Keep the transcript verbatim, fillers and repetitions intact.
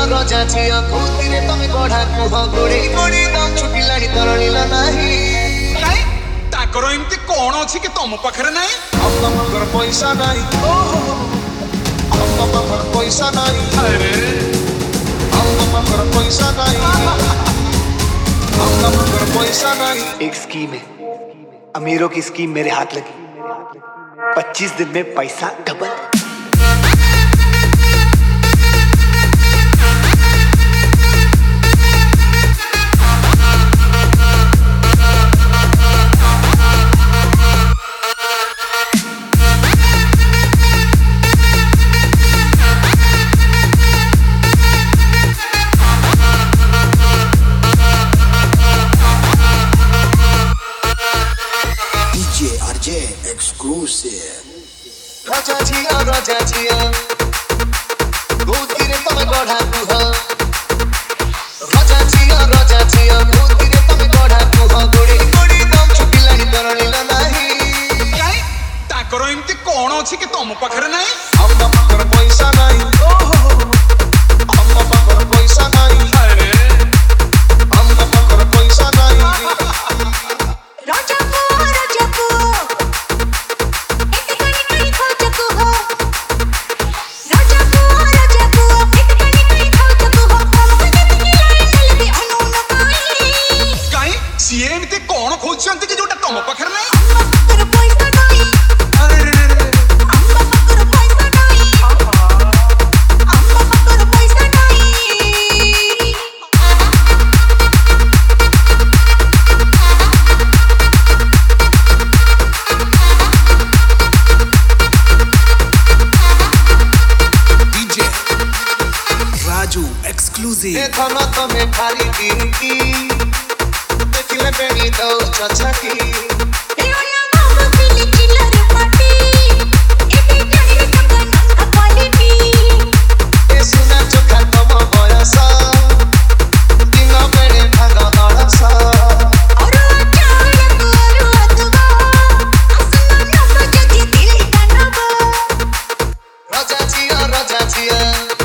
रजा झिया खुदिरे तमे गढ़ा कुह गोड़े गोड़े दम छुटिलाणी तरलिला नाही काई ताकर एमती कोन अछि कि तम पाखरे नाही हम पाखर पैसा नाही ओहो हम पाखर पैसा नाही अरे हम पाखर पैसा नाही हम पाखर पैसा नाही। एक स्कीम है, अमीरों की स्कीम मेरे हाथ लगी, पच्चीस दिन में पैसा double. Exclusive Raja Jia Raja Jia Gudire tame godha kuha Raja Jia Raja Jia Gudire tame godha kuha godi godi dam chutilani taralila nahi काई ताकर एमती कोन अछि कि तम पाखरे नाही हम पाखर पैसा नाही ओहो हम पाखर पैसा नाही अरे हम पाखर पैसा नाही। राजा को राजा को एमती कोन खोजछंती कि जोटा तम पाखरे नाही अम्मा पकर पैसा नाही अरे अम्मा पकर पैसा नाही अम्मा पकर पैसा नाही डीजे राजू एक्सक्लूसिव ए धन तमे खाली की देखिले बेनी दो चचकी ए ओला बाबू पिली चिल्लर पार्टी एबे जानी तक नंगा क्वालिटी ए सुना चोखा तम बयस दिन बेरे भाग अड़स और अचानक और अदबा हसन न बजे दिल का नबा राजा जिया राजा जिया